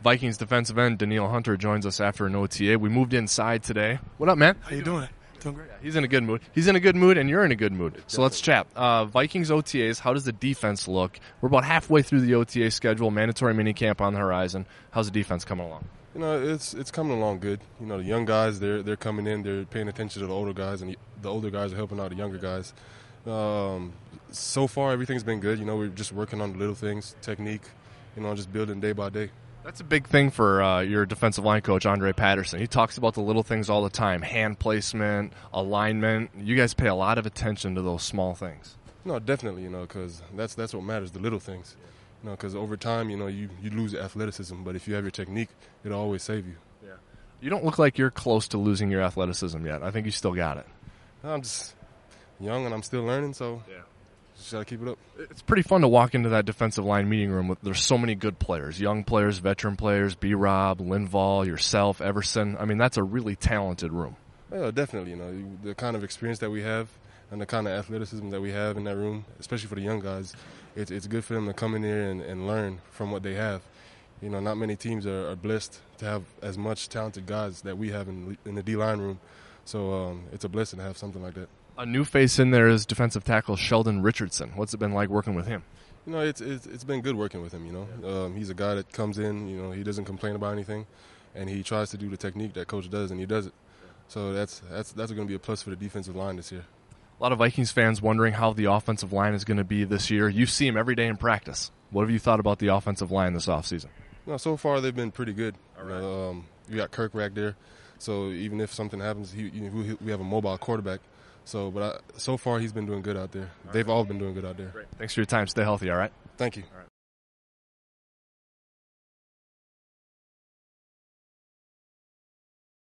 Vikings defensive end Danielle Hunter joins us after an OTA. We moved inside today. What up, man? How you doing? Doing great. Yeah, he's in a good mood. He's in a good mood, and you're in a good mood. So let's chat. Vikings OTAs, how does the defense look? We're about halfway through the OTA schedule, mandatory minicamp on the horizon. How's the defense coming along? You know, it's coming along good. You know, the young guys, they're coming in, they're paying attention to the older guys, and the older guys are helping out the younger guys. So far, everything's been good. You know, we're just working on the little things, technique, you know, just building day by day. That's a big thing for your defensive line coach, Andre Patterson. He talks about the little things all the time, hand placement, alignment. You guys pay a lot of attention to those small things. No, definitely, you know, because that's what matters, the little things. You know, because over time, you know, you lose your athleticism, but if you have your technique, it'll always save you. Yeah. You don't look like you're close to losing your athleticism yet. I think you still got it. I'm just young and I'm still learning, so yeah. Just gotta keep it up. It's pretty fun to walk into that defensive line meeting room. There's so many good players, young players, veteran players, B-Rob, Linval, yourself, Everson. I mean, that's a really talented room. Yeah, definitely. You know, the kind of experience that we have and the kind of athleticism that we have in that room, especially for the young guys, it's good for them to come in here and learn from what they have. You know, not many teams are blessed to have as much talented guys that we have in the D-line room. So it's a blessing to have something like that. A new face in there is defensive tackle Sheldon Richardson. What's it been like working with him? You know, it's been good working with him, you know. He's a guy that comes in, you know, he doesn't complain about anything, and he tries to do the technique that coach does, and he does it. So that's going to be a plus for the defensive line this year. A lot of Vikings fans wondering how the offensive line is going to be this year. You see him every day in practice. What have you thought about the offensive line this offseason? No, so far they've been pretty good. All right. You got Kirk back there, so even if something happens, we have a mobile quarterback. So far he's been doing good out there. They've all been doing good out there. Great. Thanks for your time. Stay healthy, all right? Thank you. All right.